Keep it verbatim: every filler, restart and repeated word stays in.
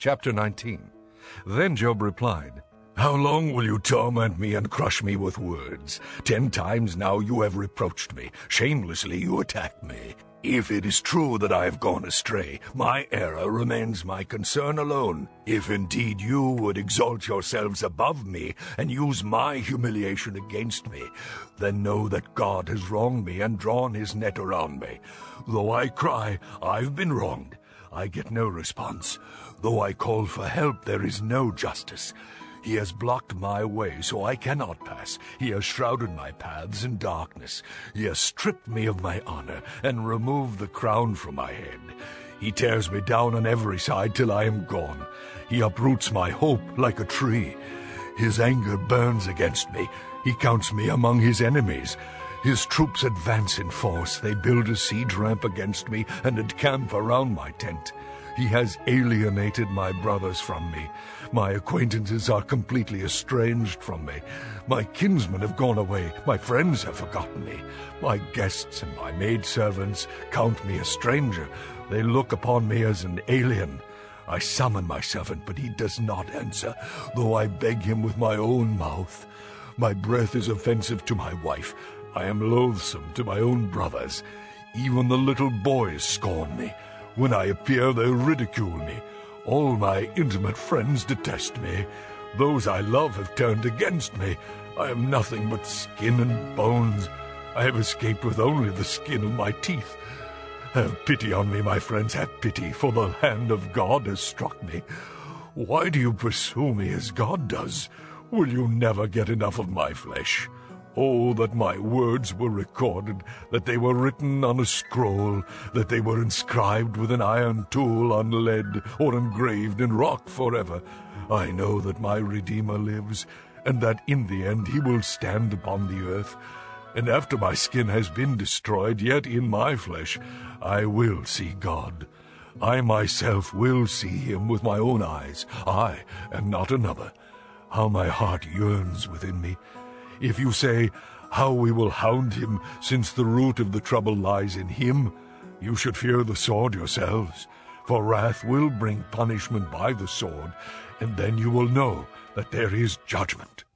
Chapter nineteen. Then Job replied, "How long will you torment me and crush me with words? Ten times now you have reproached me. Shamelessly you attack me. If it is true that I have gone astray, my error remains my concern alone. If indeed you would exalt yourselves above me and use my humiliation against me, then know that God has wronged me and drawn his net around me. Though I cry, I've been wronged, I get no response. Though I call for help, there is no justice. He has blocked my way so I cannot pass. He has shrouded my paths in darkness. He has stripped me of my honor and removed the crown from my head. He tears me down on every side till I am gone. He uproots my hope like a tree. His anger burns against me. He counts me among his enemies. His troops advance in force. They build a siege ramp against me and encamp around my tent. He has alienated my brothers from me. My acquaintances are completely estranged from me. My kinsmen have gone away. My friends have forgotten me. My guests and my maidservants count me a stranger. They look upon me as an alien. I summon my servant, but he does not answer, though I beg him with my own mouth. My breath is offensive to my wife. I am loathsome to my own brothers. Even the little boys scorn me. When I appear, they ridicule me. All my intimate friends detest me. Those I love have turned against me. I am nothing but skin and bones. I have escaped with only the skin of my teeth. Have pity on me, my friends, have pity, for the hand of God has struck me. Why do you pursue me as God does? Will you never get enough of my flesh? Oh, that my words were recorded, that they were written on a scroll, that they were inscribed with an iron tool on lead, or engraved in rock forever. I know that my Redeemer lives, and that in the end he will stand upon the earth. And after my skin has been destroyed, yet in my flesh I will see God. I myself will see him with my own eyes, I, and not another. How my heart yearns within me! If you say, how we will hound him, since the root of the trouble lies in him, you should fear the sword yourselves. For wrath will bring punishment by the sword, and then you will know that there is judgment.